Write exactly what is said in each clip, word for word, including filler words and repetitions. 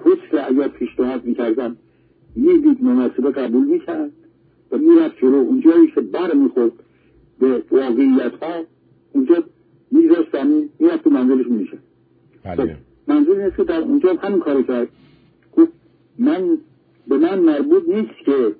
حسن اگر پیشنهاد میکردم میدید مناسبه قبول میکرد و میرفت جلو. اونجایی که بر میخورد به واقعیت ها اونجا میذاشت زمین میرفت تو منزلش میشه. بله. منظور اینه که در اونجا همین کارو کرد. گفت من به من مربوط نیست که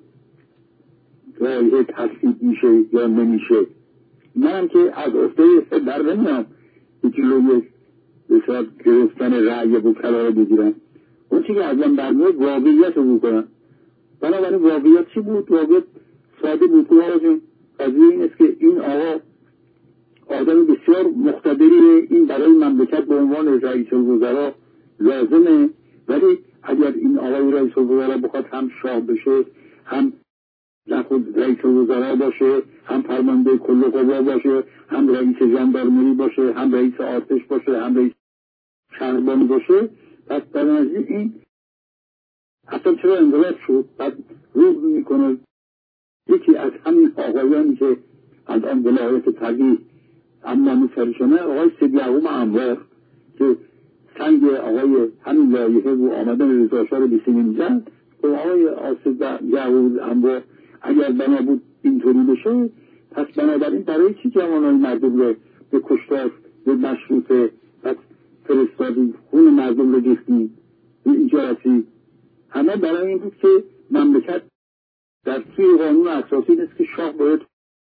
رایه تصدیق میشه یا نمیشه. منم که از افته در نمیام که جلوی بسیار گرفتن رأی بکرا رو بگیرم. اون چی که از من برمیاد واقعیت رو بکنم. بنابراین واقعیت چی بود؟ واقعیت ساده بود. که آقا جون قضیه این است که این آقا آدم بسیار مقتدریه، این برای مملکت به عنوان رئیس الوزراء لازمه، ولی اگر این آقای رئیس الوزراء بخواد هم شاه بشه، هم خود رئیس الوزراء باشه، هم فرمانده کل قوا باشه، هم رئیس ژاندارمری باشه، هم رئیس ارتش باشه، هم رئیس شهربانی باشه، پس بنابراین این اصلا چرا انقلاب شد؟ بعد روح میکنه یکی از همین آقایانی که الان ولایت تقیی اما سرشانه آقای سید یعقوب انوار که سنگ آقای همین لایحه و آمدن رضا شاه رو به سینه میزن و آقای آسید یعقوب انوار اگر بنا بود اینطوری بشه، پس بنابراین برای چی جوانای مردم رو به کشتار به مشروطه پس فرستادی، خون مردم رو ریختیم به اینجا رسید؟ همه برای این بود که مملکت در توی قانون اساسی نیست که شاه باید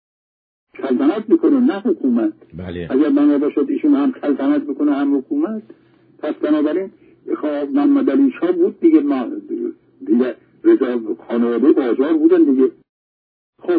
سلطنت بکنه نه حکومت. بله. اگر بنا باشد ایشون هم سلطنت بکنه هم حکومت، پس بنابراین خواه محمد علی شاه بود دیگه، ما دیگه رضا خانواده بازار بودن دیگه. خب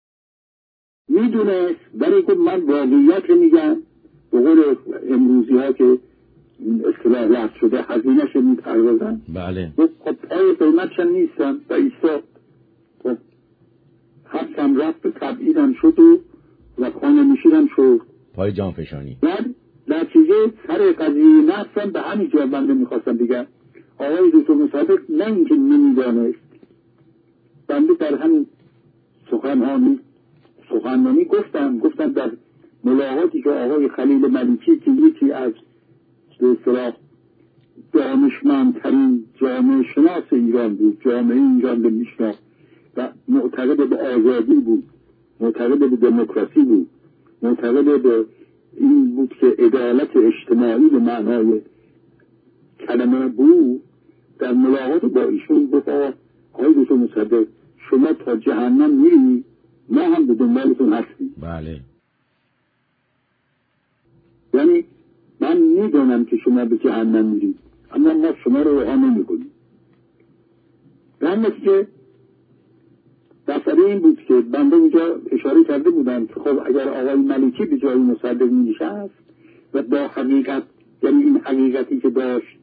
میدونست ولی که من واقعیت رو میگم، به قول امروزی ها که اصطلاح لفت شده هزینه‌ش رو میپردازن. بله. خب پای قیمتشن نیستن و ایسا خب حبسم رفت تبعیدم شد و و خانه میشیدم شد پای جان فشانی. بعد نتیجه سر قضیه نفسم به همین جا بنده میخواستم بگم آقای دکتر مصدق نه اینکه نمیدانست، بنده در همین سخنهانی سخنرانی گفتم گفتم در ملاقاتی که آقای خلیل ملیکی که یکی از به اصطلاح دانشمندترین جامعه شناس ایران بود، جامعه ایران رو میشناخت و معتقد به آزادی بود، معتقد به دموکراسی بود، معتقد به این بود که عدالت اجتماعی به معنای کلمه بود، در ملاقات با ایشون گفت آقای دکتر مصدق شما تا جهنم میری ما هم به دنبالتون هستیم. بله. یعنی من میدونم که شما به جهنم میرید اما ما شما رو رها نمی‌کنیم. در نتیجه مسئله این بود که بنده اونجا اشاره کرده بودم که خب اگر آقای ملیکی به جای مصدق می‌نشست و با حقیقت، یعنی این حقیقتی که داشت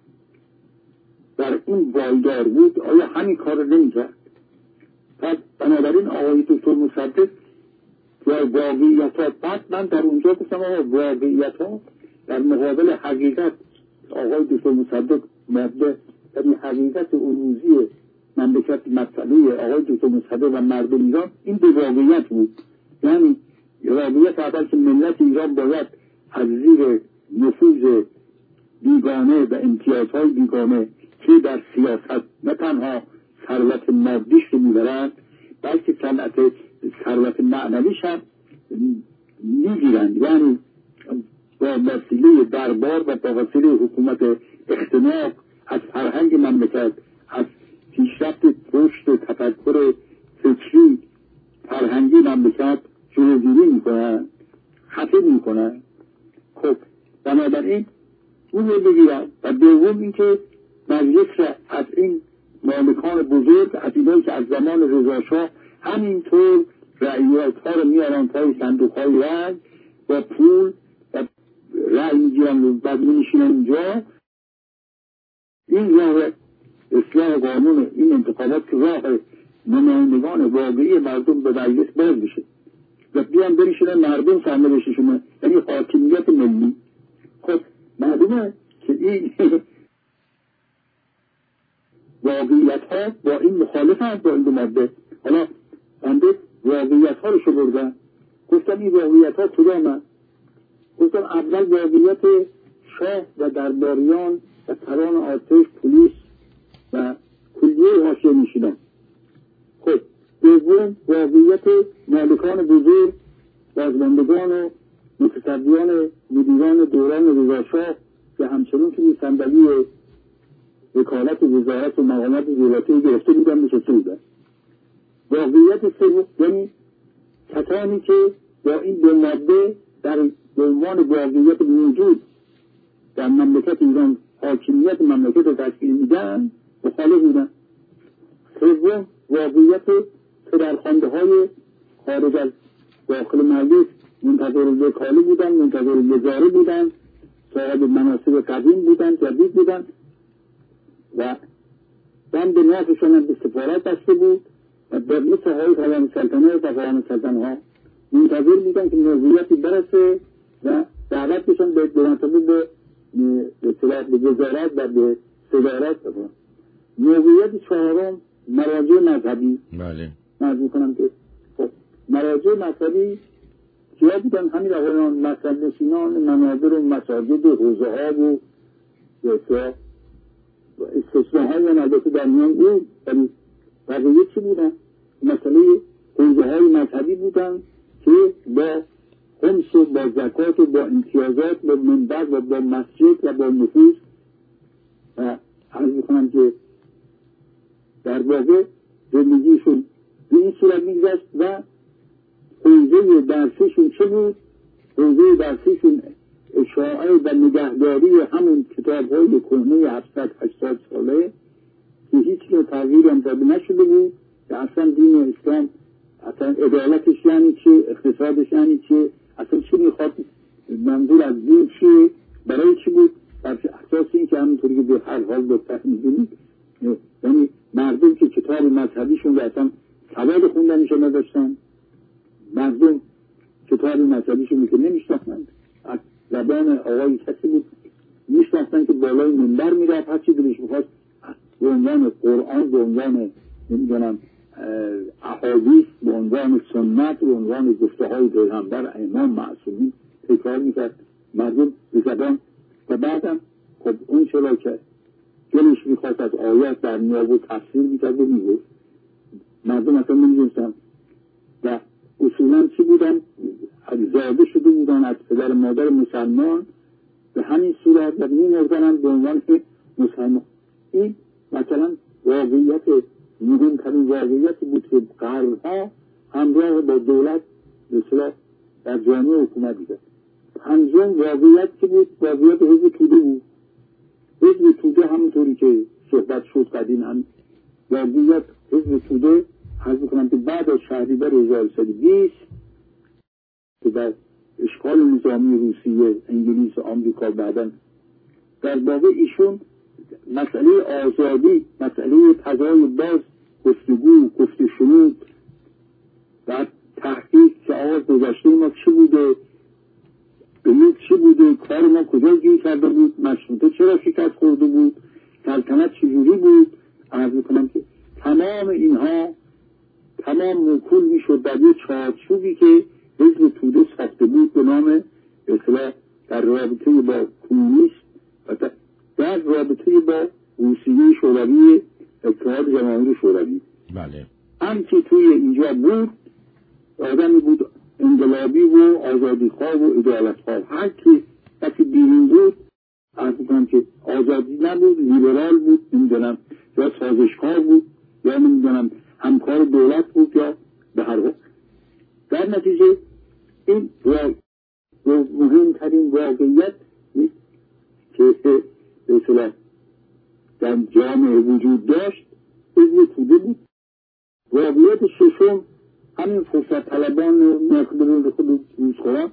در این وایدار بود، آیا همین کار رو نمی‌کرد؟ پس بنابراین آقای دکتر مصدق و واقعیت ها، بعد من در اونجا گفتم آقا واقعیت ها در مقابل حقیقت آقای دکتر مصدق مبدع، یعنی حقیقت عروضی مملکت مسئله آقای دکتر مصدق و مردم ایران این به واقعیت بود. یعنی واقعیت اول که ملت ایران باید از زیر نفوذ بیگانه و امتیازهای بیگانه که در سیاست نه تنها ثروت مادیش رو میبرند بلکه صنعت ثروت معنویش هم میگیرند، یعنی با وسیله دربار و با وسیله حکومت اختناق از فرهنگ مملکت، از پیشرفت رشد و تفکر فکری فرهنگی مملکت جلوگیری میکنن، خطر میکنن. خب بنابراین اون رو بگیرن و دوم اینکه مجلس از این مالکان بزرگ، از اینایی که از زمان رضا شاه همینطور رعیت ها رو میارن پای صندوق های رأی و پول و رأی میگیرن و بعد میشینن اینجا، این راه اصلاح قانون این انتخابات که راه نمایندگان واقعی مردم به مجلس باز بشه و بیان بنشینن مردم سرنوشتشون، یعنی حاکمیت ملی. خب معلومه که این واقعیت ها با این مخالف هست با این دو ماده. حالا بنده واقعیت ها رو شمردم، گفتم این واقعیت ها کدامه؟ گفتم اول واقعیت شاه و درباریان و سران ارتش، پلیس حاشیه نشینان. خب دوم واقعیت مالکان بزرگ، بازماندگان و متصدیان مدیران دوران رضاشاه که همچنین که صندلی وکالت وزارت و مقامات دولتی گرفته بودن نشسته بودن. واقعیت سوم یعنی کسانی که با این دو ماده در عنوان واقعیت موجود در مملکت ایران حاکمیت مملکت رو تشکیل میدن مخالف بودن. سوم واقعیت پدرخوانده های خارج از داخل مجلس منتظر وکاله بودن، منتظر وزاره بودن، صاحب مناصب قدیم بودن، جدید بودن و بند نافشان هم به سفارت بسته بود و در مثل های قوام سلطنه و قوام سلطنه ها منتظر بودن که موضوعیتی برسه و دعوت بشن به مناسبه به به وزارت و به صدارت بکنن. موضوعیت چهارم مراجع مذهبی. بله. مرز میکنم که خب مراجع مذهبی کیا بودن؟ همین آقایان مذهب نشینان منابر و مساجد و حوزه ها و استثناء های البته در میان بود، ولی بقیه چی بودن؟ مسئله حوزه های مذهبی بودن که با خمس و با زکات و با امتیازات با منبر و با مسجد و با نفوذ و عرض میکنم که در واقع زندگیشون به این صورت میگذشت و حوزه درسیشون چه بود؟ حوزه درسیشون اشاعه و نگهداری همون کتاب های کهنه هفتصد هشتصد ساله که هیچ نوع تغییری هم داده نشده بود که اصلا دین اسلام اصلا عدالتش یعنی چه، اقتصادش یعنی چه، اصلا چی میخواد، منظور از دین چیه، برای چی بود، بر اساس این که همونطوری که به هر حال دکتر میدونید یعنی مردم که کتاب مذهبیشون رو اصلا سواد خوندنشون نداشتن، مردم کتاب مذهبیشون رو که نمیشناختن، از زبان آقای کسی بود میشناختن که بالای منبر میرفت هر چی دلش میخواست به عنوان قرآن، به عنوان نمیدونم احادیث، به عنوان سنت، به عنوان گفته های پیغمبر امام معصومین تکرار میکرد مردم به زبان. و بعدم خب اون چرا که دلش میخواست از آیات در میاب و تفسیر میکرد و میگفت مردم اصلا نمیدونستن و اصولا چی بودن؟ زاده شده بودن از پدر مادر مسلمان به همین صورت و میمردن هم به عنوان مسلمان. این مثلا واقعیت مهمترین واقعیتی بود که قرنها همراه با دولت مثلا در جامعه حکومت دیدن. پنجم واقعیت که بود واقعیت حزب توده بود. حزب توده همونطوری که صحبت شد قدیم هم واقعیت حزب توده حضب کنم که بعد از شهریور هزار و سیصد و بیست که در اشغال نظامی روسیه، انگلیس و آمریکا بعدن در واقع ایشون مسئله آزادی، مسئله فضای باز، گفتگو، گفت شنود و تحقیق که آقا گذشته ما چی بوده، بلوک چی بوده، کار ما کجا گیر کرده بود، مشروطه چرا شکست خورده بود، سلطنت چجوری بود، عرض میکنم که تمام اینها تمام موکول میشد در یه چارچوبی که حزب توده ساخته بود به نام اصلاح در رابطه با کمونیست و در رابطه با روسیه شوروی اتحاد جماهیر شوروی. بله. هم که توی اینجا بود آدمی بود انقلابی و آزادیخواه و عدالتخواه. هر کی کسی بیرون بود عرض میکنم که آزادی نبود، لیبرال بود، نمیدونم یا سازشکار بود یا نمیدونم همکار دولت بود یا به هر حال. در نتیجه این مهمترین واقعیت که به اصطلاح در جامعه وجود داشت حزب توده بود. واقعیت ششم همین فرصت طلبان مقدرون خود روزخوران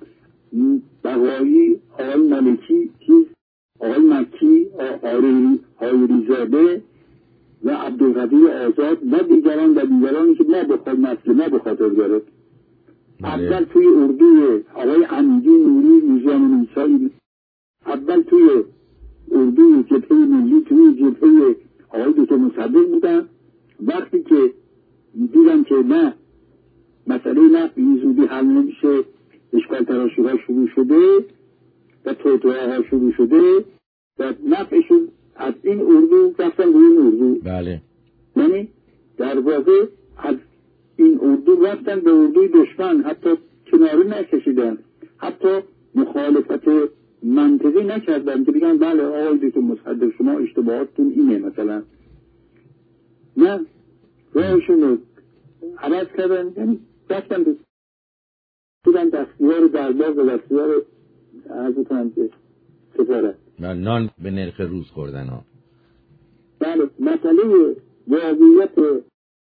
بقایی، آقای ملکی، آقای مکی، آقای حایریزاده و عبدالقدیر آزاد و دیگران و دیگرانی که ما بخواد نسل ما بخاطر داره. اول توی اردوی آقای عمیدی نوری میزان نیسایی، اول توی اردوی جبهه ملی، توی جبهه آقای دکتر مصدق بودن. وقتی که دیدن که نه مسئله نه این زودی حل نمیشه، اشکال تراشی ها شروع شده و توطئه ها شروع شده و نفعشون از این اردو رفتن روی این اردو. بله. یعنی در واقع از این اردو رفتن به اردوی دشمن، حتی کناره نکشیدن، حتی مخالفت منطقی نکردن که بگن بله آقای دکتر مصدق شما اشتباهاتتون اینه مثلا. نه، راهشون رو عوض کردن، یعنی رفتن به بودن دستیار دربار و دستیار عرضتان که سفارت و نان به نرخ روز خوردن ها. بله، مسئله واقعیت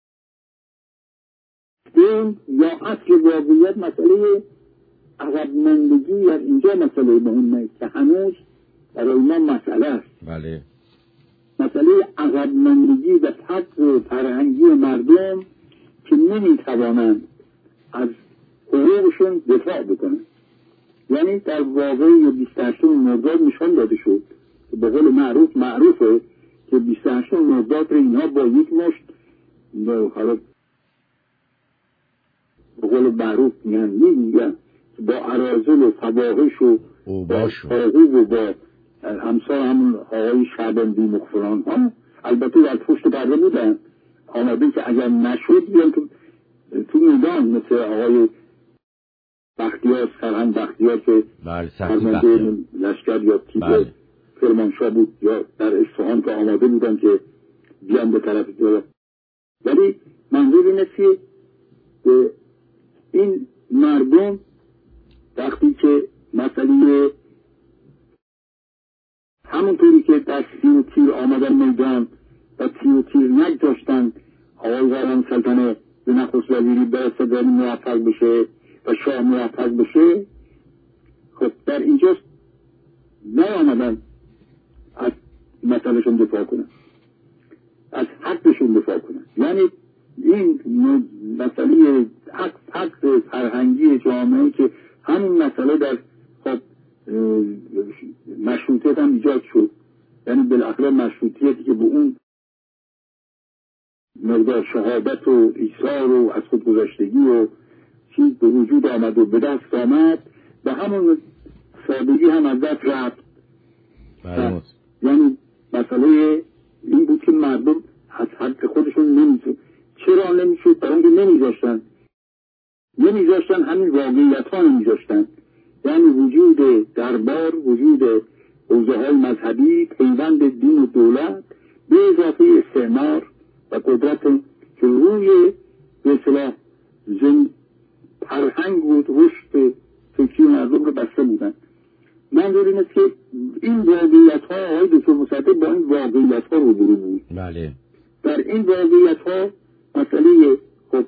دین یا اصل واقعیت مسئله عقب ماندگی از اینجا مسئله مهمه که هنوز برای ما مسئله است. بله. مسئله عقب ماندگی و فقر فرهنگی مردم که نمیتوانند از حقوقشون دفاع بکنن. یعنی در واقع بیست و هشتم مرداد نشان داده شد که به قول معروف معروفه که بیست و هشتم مرداد رو اینها با یک مشت حالا به قول معروف میگن میگن با اراذل و فواحش و اوباش و و با همسال همون آقای شعبندی مغفران ها البته در پشت پرده بودن، آمده که اگر نشد بیان تو تو میدان، مثل آقای بختیار، سرهنگ بختیار که فرمانده لشکر یا تیپ بله. کرمانشاه بود یا در اصفهان که آماده بودن که بیان به طرف جلو. ولی منظور این است که این مردم وقتی که مسئله همونطوری که در سی و تیر آمدن میدان و سی و تیر نگذاشتن آقای قرآن سلطنه به نخست وزیری برسد و موفق بشه و شاه موفق بشه، خب در اینجاست نیامدن از مسئلهشون دفاع کنن، از حقشون دفاع کنن. یعنی این مسئله حق حق فرهنگی جامعه که همین مسئله در خب مشروطیت هم ایجاد شد، یعنی بالاخره مشروطیتی که به اون مقدار شهادت و ایثار و از خودگذشتگی و چیز به وجود آمد و به دست آمد به همون سادگی هم از دست رفت. یعنی مسئله این بود که مردم از حق خودشون نمیشد. چرا نمیشد؟ برای اینکه نمیذاشتن نمیذاشتن همین واقعیت ها نمیذاشتن، یعنی وجود دربار، وجود حوزه های مذهبی، پیوند دین و دولت به اضافه استعمار و قدرت که روی به اصطلاح زن فرهنگ و رشد فکری مردم رو بسته بودن. منظور این است که این واقعیت ها آقای دکتر مصدق با این واقعیت ها روبرو بود. بله. در این واقعیت ها مسئله خب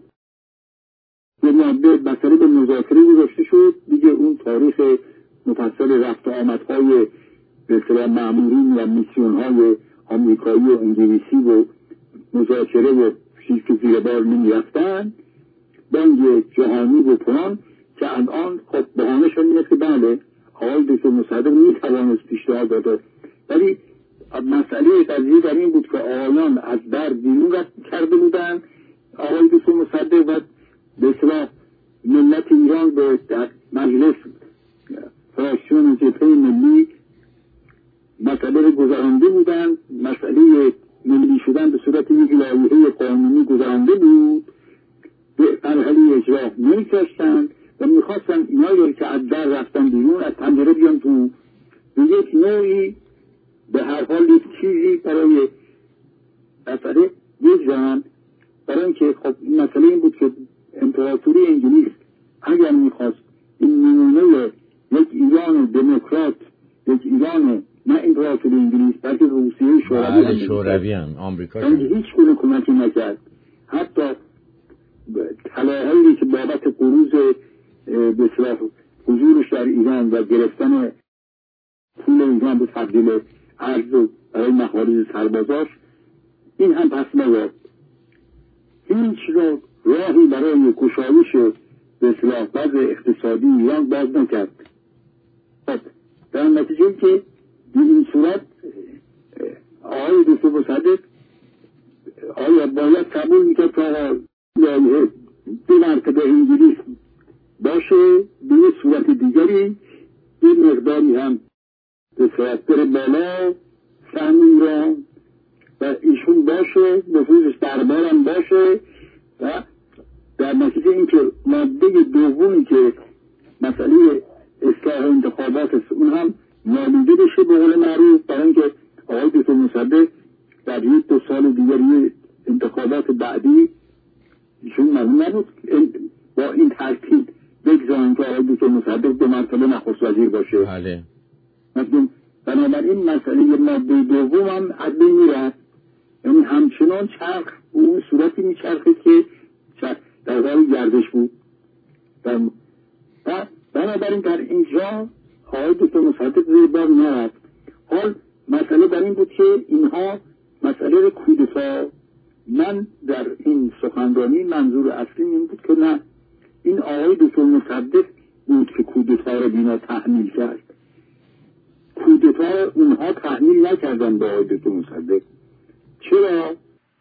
یه مسئله به مذاکره گذاشته شد دیگه. اون تاریخ مفصل رفت و آمدهای به اصطلاح مأمورین و میسیون های آمریکایی و انگلیسی و مذاکره و چیز که زیر بار نمی رفتن، بانگ جهانی و پلان که الان خب بهانه شد این است که بله آقای دکتر مصدق می توانست پیشنهاد داده، ولی مسئله قضیه در این بود که آقایان از در بیرون رفت کرده بودن. آقای دکتر مصدق و به اصطلاح ملت ایران به در مجلس فراسیون جبهه ملی مسئله رو گذرانده بودن. مسئله ملی شدن به صورت یک لایحه قانونی گذرانده بود، به مرحله اجرا نمی‌کشتن و میخواستن اینایی که از در رفتن بیرون از پنجره بیان تو، به یک نوعی به هر حال یک چیزی برای مسئله بگذارن. برای اینکه خب این مسئله این بود که امپراتوری انگلیس اگر میخواست این نمونه یک ایران دموکرات، یک ایران نه امپراتوری انگلیس بلکه روسیه شوروی هم شوروی هم آمریکا هم هیچ گونه کمکی نکرد. حتی طلاهایی که بابت قروض به اصطلاح حضورش در ایران و گرفتن پول ایران به تبدیل ارز برای مخارج سربازاش، این هم پس نیاد. هیچ راهی برای گشایش به اصطلاح وضع اقتصادی ایران باز نکرد. خب در نتیجه که به این صورت آقای دکتر مصدق آیا باید قبول میکرد تا دو مرتبه انگلیس باشه، به یه صورت دیگری این مقداری هم به صورت بره بالا سهم ایران و ایشون باشه، نفوذش دربارم باشه و در نتیجه اینکه ماده دومی که مسئله اصلاح انتخابات است اون هم نالیده بشه به قول معروف، برای اینکه آقای دکتر مصدق در یک دو سال دیگری انتخابات بعدی ایشون معلوم نبود با این ترتیب بگذارن که آقای دکتر مصدق دو مرتبه نخست وزیر باشه. بله. مثلا بنابراین مسئله ماده دوم هم از بین میرفت، یعنی همچنان چرخ اون صورتی میچرخید که در حال گردش بود. و بنابراین در اینجا آقای دکتر مصدق زیر بار نرفت. حال مسئله در این بود که اینها مسئله کودتا، من در این سخنرانی منظور اصلی این بود که نه، این آقای دکتر مصدق بود که کودتا رو بینا تحمیل کرد. کودتا اونها تحمیل نکردن به آقای دکتر مصدق. چرا؟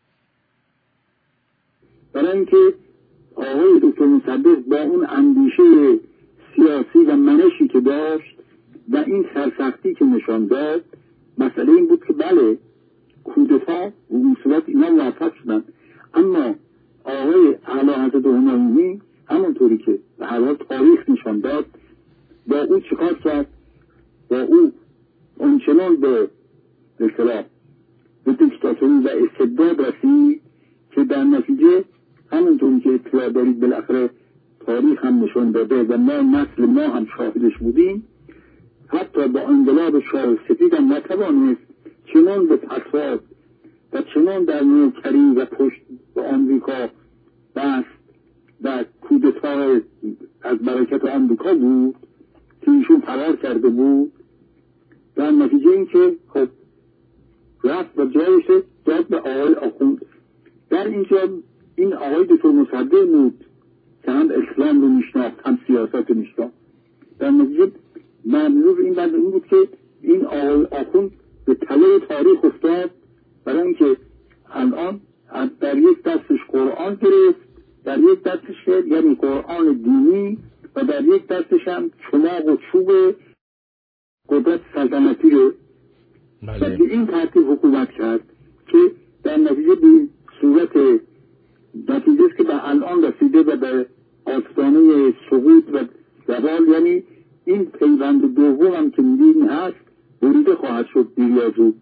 برای اینکه آقای دکتر مصدق با اون اندیشه سیاسی و منشی که داشت و این سرسختی که نشان داد، مسئله این بود که بله کودتا و اون صورت اینا موفق شدن، اما آقای اعلی حضرت همایونی همونطوری که به هر حال تاریخ نشان داد با او چیکار کرد؟ با او اونچنان به اصطلاح به دیکتاتوری و استبداد رسید که در نتیجه همونطوری که اطلاع دارید بالاخره تاریخ هم نشان داده و ما نسل ما هم شاهدش بودیم، حتی با انقلاب شاه سفید هم نتوانست چنان به فساد و چنان در نوکری و پشت به آمریکا بست و کودتا از برکت آمریکا بود که ایشون فرار کرده بود. در نتیجه این که خب رفت و جایش داد به آقای آخوند. در اینجا این آقای دکتر مصدق بود که هم اسلام رو میشناخت هم سیاست رو میشناخت. در نتیجه منظور این بعد این بود که این آقای آخوند به تله تاریخ افتاد، برای اینکه الان در یک دستش قرآن گرفت، در یک دستش یعنی قرآن دینی و در یک دستش هم چماق و چوب قدرت سلطنتی رو و به این ترتیب حکومت کرد که در نتیجه به صورت نتیجه است که به الان رسیده و به آستانه سقوط و زوال، یعنی این پیوند دوم هم که می‌بینیم هست بریده خواهد شد دیر یا زود.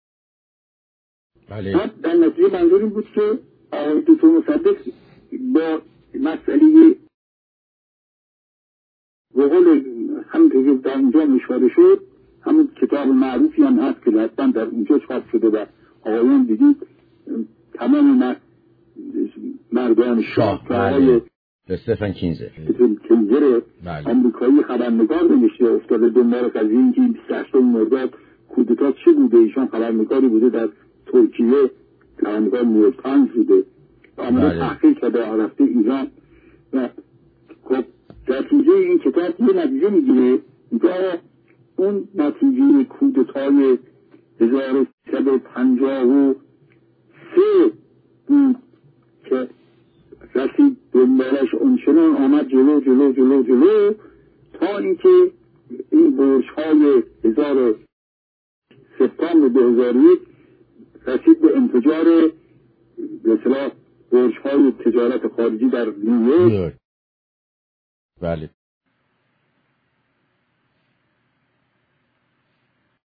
بله. در نتیجه منظور این بود که آقای دکتر مصدق با مسئله به قول همون که در اونجا اشاره شد، همون کتاب معروفی هم هست که حتما در اونجا چاپ شده و آقایان دیدید تمام مردان شاه که آقای استفن کینزر کینزر آمریکایی خبرنگار نمیشه افتاده دنبال قضیه اینکه این بیست و هشتم مرداد کودتا چه بوده. ایشان خبرنگاری بوده در ترکیه، خبرنگار نیویورک تایمز بوده و آمده تحقیق کرده رفته ایران و خب نتیجه این کتاب یه نتیجه میگیره که اون نتیجه کودتای هزار و سیصد و پنجاه و سه بود که رسید دنبالش اونچنان آمد جلو جلو جلو جلو تا اینکه این برج های هزار سپتامبر دو هزار و یک رسید به انفجار به اصطلاح برج های تجارت خارجی در نیویورک. بله.